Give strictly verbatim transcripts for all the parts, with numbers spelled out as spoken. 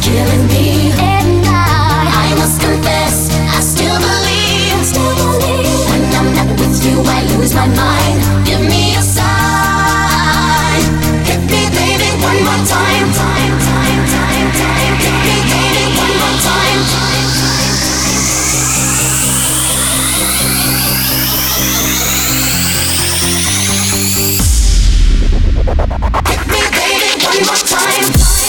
killing me. And I, I must confess, I still believe, still believe. When I'm not with you, I lose my mind. Give me a sign. Hit me, baby, one more time. Time, time, time, time. Hit me, baby, one more time. Time, time, time. Hit me, baby, one more time.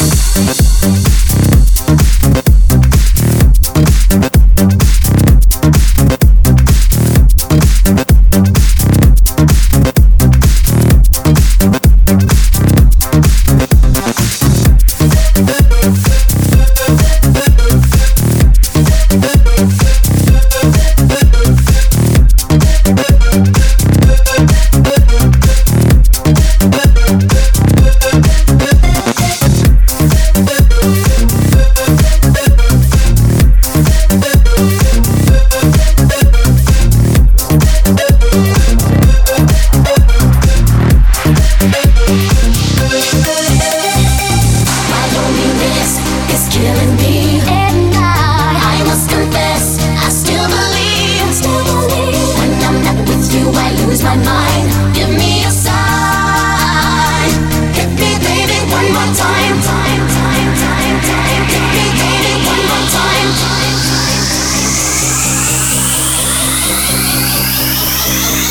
Killing me, and I, I must confess, I still believe, still believe. When I'm not with you, I lose my mind. Give me a sign. Hit me, baby, one more time. Time, time, time, time. Hit me, baby, one more time. Time, time,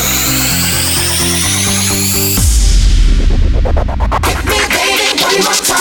time. Hit me, baby, one more time.